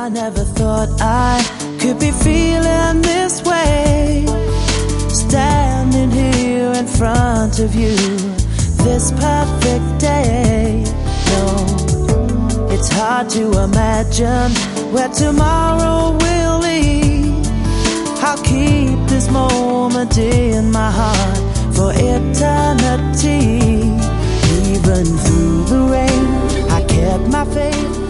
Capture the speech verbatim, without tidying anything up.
I never thought I could be feeling this way, standing here in front of you this perfect day. No, it's hard to imagine where tomorrow will lead. I'll keep this moment in my heart for eternity. Even through the rain, I kept my faith.